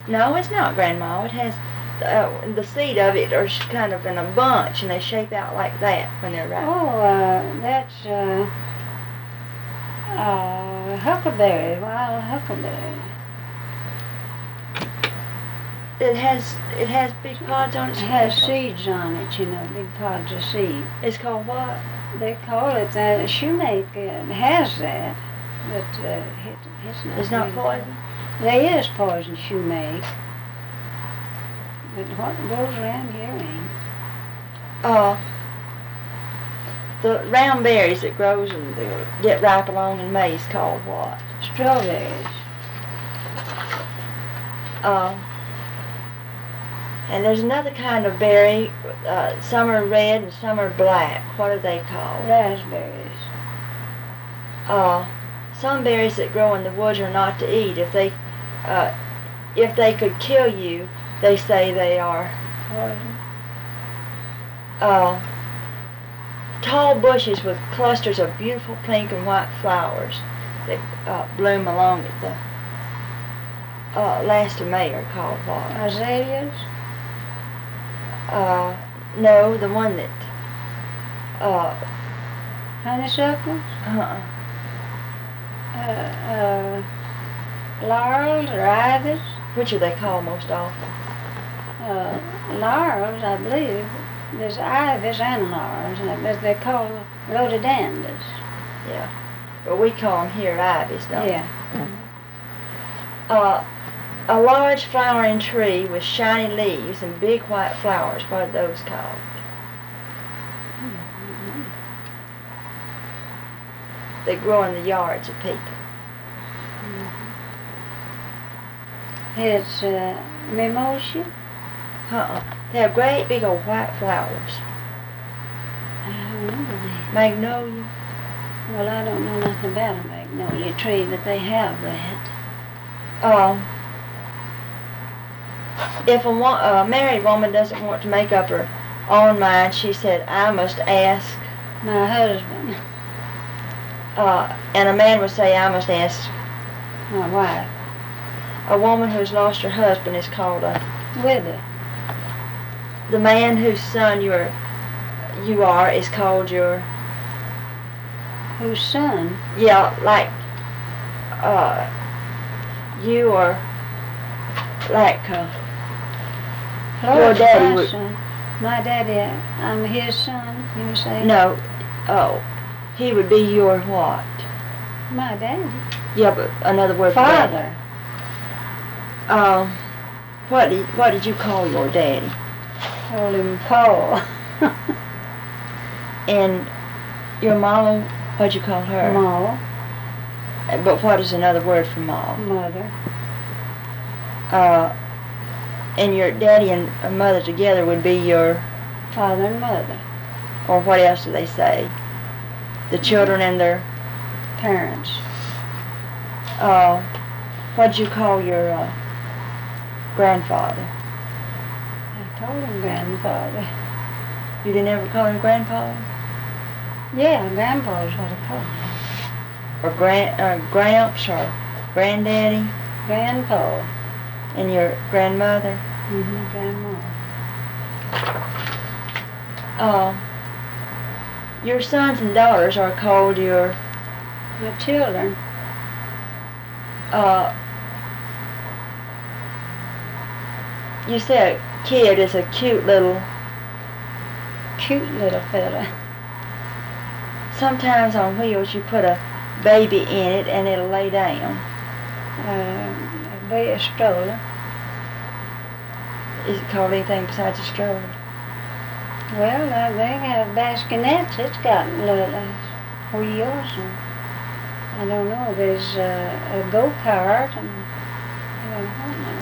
No, it's not Grandma. It has the seed of it are kind of in a bunch, and they shape out like that when they're ripe. Oh, that's huckleberry, wild huckleberry. It has big pods on it. It has seeds on it, you know, big pods of seed. It's called what? They call it shoemake. It has that, but It's not poison? There is poison shoemake, but what goes around here ain't. The round berries that grows and they get ripe along in May is called what? Strawberries. And there's another kind of berry. Some are red and some are black. What are they called? Raspberries. Some berries that grow in the woods are not to eat. If they could kill you, they say they are Poison. Tall bushes with clusters of beautiful pink and white flowers that bloom along at the last of May are called what? Azaleas. No, the one that Honeysuckles. Uh-uh. Laurels or ivies. Which are they called most often? Laurels, I believe. There's ivies and laurels, but they're called rhododendrons. Yeah, but we call them here ivies, don't we? Yeah. A large flowering tree with shiny leaves and big white flowers. What are those called? They grow in the yards of people. It's mimosa. They have great big old white flowers. I don't know that. Magnolia. Well, I don't know nothing about a magnolia tree, but they have that. If a married woman doesn't want to make up her own mind, she said, I must ask. My husband. And a man would say, I must ask. My wife. A woman who's lost her husband is called a Widow. The man whose son you are is called your. Whose son? Yeah, like you are like your daddy would. Son. My daddy, I'm his son, you say? No, he would be your what? My daddy. Yeah, but another word for Father. What did you call your daddy? Call him Paul. And your mama, what'd you call her? Ma. But what is another word for ma? Mother. And your daddy and mother together would be your. Father and mother. Or what else do they say? The children and their. Parents. What'd you call your grandfather? I called him grandfather. You didn't ever call him grandpa? Yeah, grandpa is what I call him. Or gramps or granddaddy? Grandpa. And your grandmother? Grandma. Your sons and daughters are called your. My children. You say a kid is a cute little fella. Sometimes on wheels you put a baby in it and it'll lay down. A stroller. Is it called anything besides a stroller? Well, they have baskinets. It's got little wheels. And I don't know. There's a go-kart and I don't know.